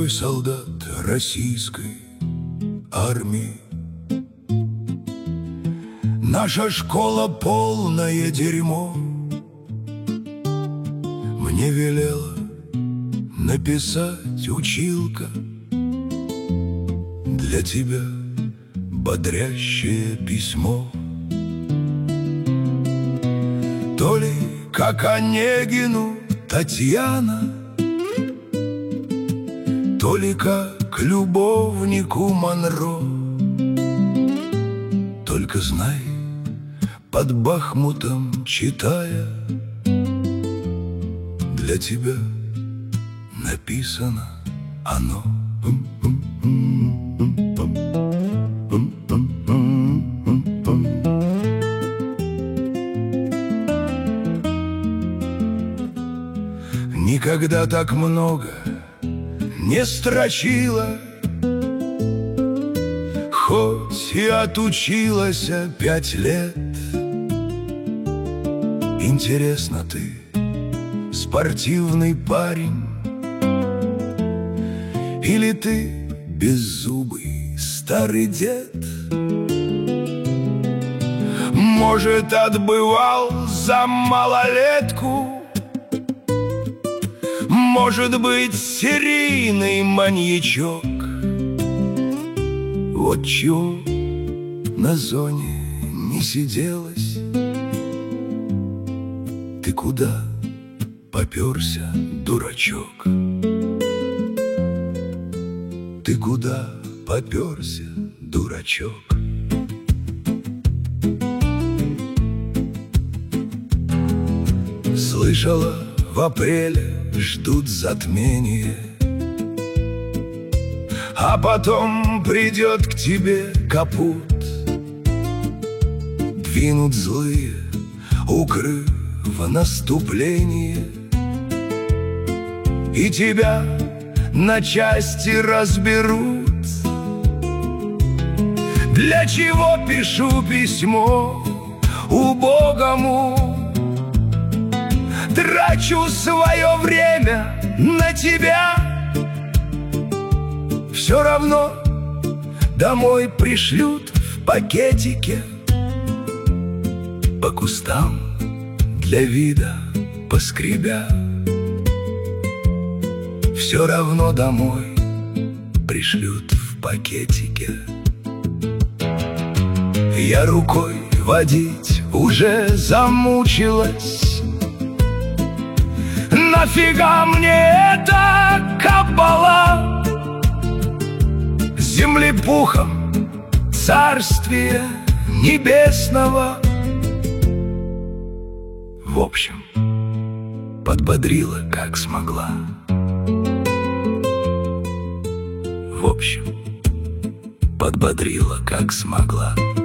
рядовой солдат российской армии. Наша школа полное дерьмо. Мне велела написать училка для тебя бодрящее письмо. То ли как Онегину Татьяна, то ли как любовнику Монро. Только знай, под Бахмутом читая, для тебя написано оно. Никогда так много не строчила, хоть и отучилась 5 лет. Интересно, ты спортивный парень, или ты беззубый старый дед? Может, отбывал за малолетку? Может быть, серийный маньячок? Вот чего на зоне не сиделось. Ты куда попёрся, дурачок? Ты куда попёрся, дурачок? Слышала, в апреле ждут затмения, а потом придет к тебе капут. Двинут злые, укрыв наступление, и тебя на части разберут. Для чего пишу письмо убогому? Трачу свое время на тебя. Все равно домой пришлют в пакетике, по кустам для вида поскребя. Все равно домой пришлют в пакетике. Я рукой водить уже замучилась. Нафига мне эта кабала? Землепухом царствия небесного. В общем, подбодрила как смогла. В общем, подбодрила как смогла.